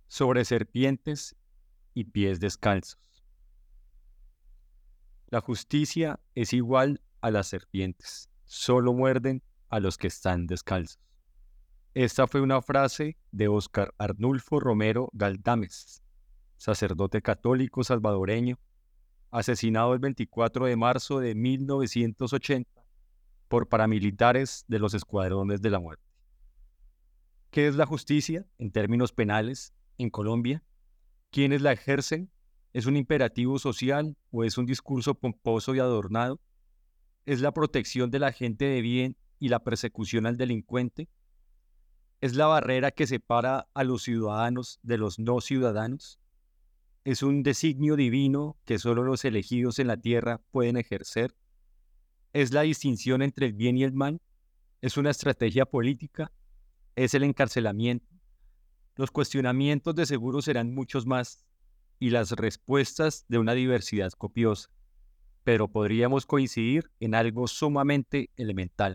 sobre serpientes y pies descalzos. La justicia es igual a las serpientes, solo muerden a los que están descalzos. Esta fue una frase de Óscar Arnulfo Romero Galdames, sacerdote católico salvadoreño, asesinado el 24 de marzo de 1980 por paramilitares de los Escuadrones de la Muerte. ¿Qué es la justicia en términos penales en Colombia? ¿Quiénes la ejercen? ¿Es un imperativo social o es un discurso pomposo y adornado? ¿Es la protección de la gente de bien y la persecución al delincuente? ¿Es la barrera que separa a los ciudadanos de los no ciudadanos? ¿Es un designio divino que solo los elegidos en la tierra pueden ejercer? ¿Es la distinción entre el bien y el mal? ¿Es una estrategia política? ¿Es el encarcelamiento? Los cuestionamientos de seguro serán muchos más y las respuestas de una diversidad copiosa, pero podríamos coincidir en algo sumamente elemental.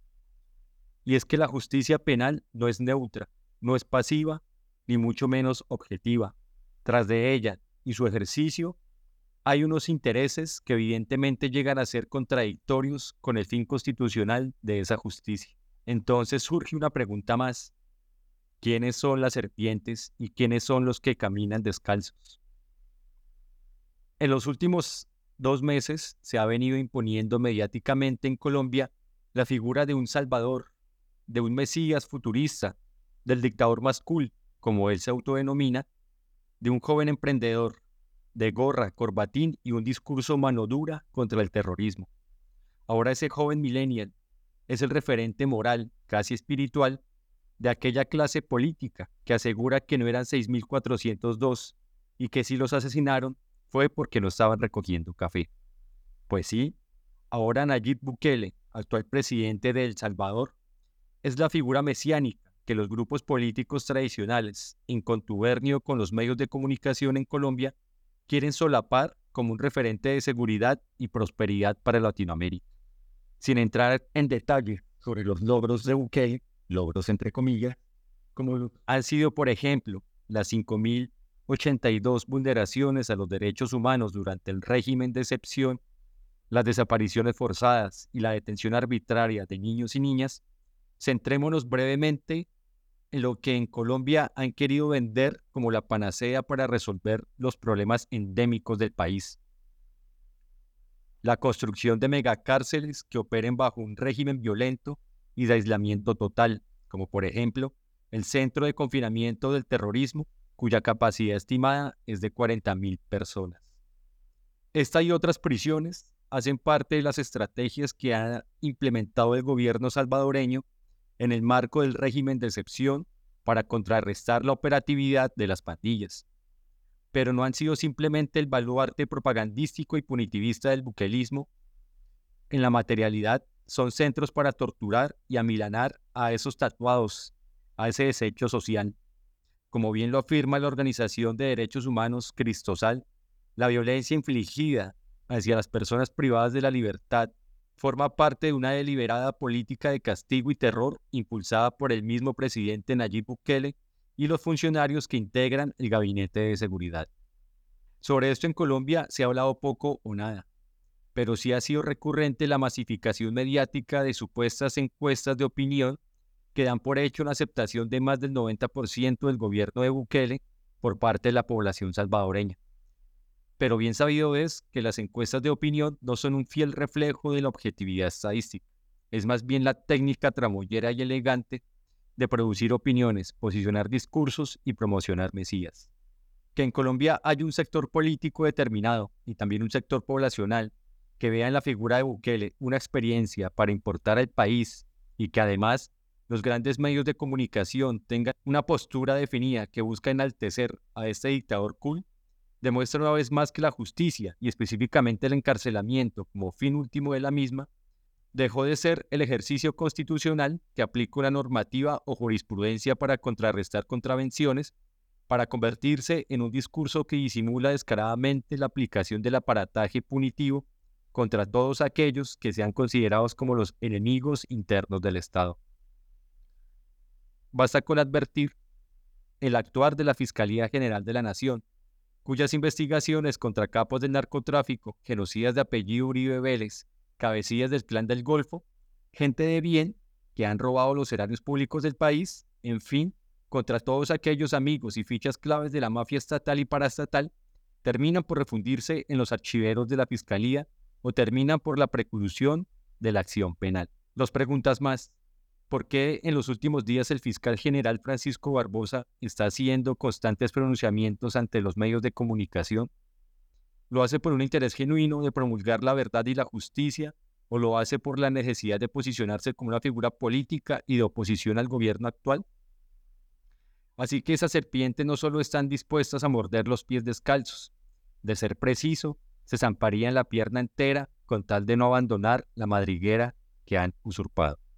Y es que la justicia penal no es neutra, no es pasiva, ni mucho menos objetiva. Tras de ella y su ejercicio, hay unos intereses que evidentemente llegan a ser contradictorios con el fin constitucional de esa justicia. Entonces surge una pregunta más. ¿Quiénes son las serpientes y quiénes son los que caminan descalzos? En los últimos 2 meses se ha venido imponiendo mediáticamente en Colombia la figura de un salvador, de un mesías futurista, del dictador más cool, como él se autodenomina, de un joven emprendedor, de gorra, corbatín y un discurso mano dura contra el terrorismo. Ahora ese joven millennial es el referente moral, casi espiritual, de aquella clase política que asegura que no eran 6.402 y que si los asesinaron fue porque no estaban recogiendo café. Pues sí, ahora Nayib Bukele, actual presidente de El Salvador, es la figura mesiánica que los grupos políticos tradicionales, en contubernio con los medios de comunicación en Colombia, quieren solapar como un referente de seguridad y prosperidad para Latinoamérica. Sin entrar en detalle sobre los logros de Bukele, logros entre comillas, como han sido, por ejemplo, las 5.082 vulneraciones a los derechos humanos durante el régimen de excepción, las desapariciones forzadas y la detención arbitraria de niños y niñas, centrémonos brevemente en lo que en Colombia han querido vender como la panacea para resolver los problemas endémicos del país. La construcción de megacárceles que operen bajo un régimen violento y de aislamiento total, como por ejemplo el Centro de Confinamiento del Terrorismo, cuya capacidad estimada es de 40.000 personas. Esta y otras prisiones hacen parte de las estrategias que ha implementado el gobierno salvadoreño en el marco del régimen de excepción para contrarrestar la operatividad de las pandillas. Pero no han sido simplemente el baluarte propagandístico y punitivista del buquelismo. En la materialidad son centros para torturar y amilanar a esos tatuados, a ese desecho social. Como bien lo afirma la Organización de Derechos Humanos Cristosal, la violencia infligida hacia las personas privadas de la libertad forma parte de una deliberada política de castigo y terror impulsada por el mismo presidente Nayib Bukele y los funcionarios que integran el gabinete de seguridad. Sobre esto en Colombia se ha hablado poco o nada, pero sí ha sido recurrente la masificación mediática de supuestas encuestas de opinión que dan por hecho una aceptación de más del 90% del gobierno de Bukele por parte de la población salvadoreña. Pero bien sabido es que las encuestas de opinión no son un fiel reflejo de la objetividad estadística. Es más bien la técnica tramoyera y elegante de producir opiniones, posicionar discursos y promocionar mesías. Que en Colombia hay un sector político determinado y también un sector poblacional que vea en la figura de Bukele una experiencia para importar al país y que además los grandes medios de comunicación tengan una postura definida que busca enaltecer a este dictador cool, demuestra una vez más que la justicia, y específicamente el encarcelamiento como fin último de la misma, dejó de ser el ejercicio constitucional que aplica una normativa o jurisprudencia para contrarrestar contravenciones, para convertirse en un discurso que disimula descaradamente la aplicación del aparataje punitivo contra todos aquellos que sean considerados como los enemigos internos del Estado. Basta con advertir el actuar de la Fiscalía General de la Nación, cuyas investigaciones contra capos del narcotráfico, genocidas de apellido Uribe Vélez, cabecillas del Clan del Golfo, gente de bien que han robado los erarios públicos del país, en fin, contra todos aquellos amigos y fichas claves de la mafia estatal y paraestatal, terminan por refundirse en los archiveros de la Fiscalía o terminan por la preclusión de la acción penal. Dos preguntas más. ¿Por qué en los últimos días el fiscal general Francisco Barbosa está haciendo constantes pronunciamientos ante los medios de comunicación? ¿Lo hace por un interés genuino de promulgar la verdad y la justicia o lo hace por la necesidad de posicionarse como una figura política y de oposición al gobierno actual? Así que esas serpientes no solo están dispuestas a morder los pies descalzos, de ser preciso, se zamparían la pierna entera con tal de no abandonar la madriguera que han usurpado.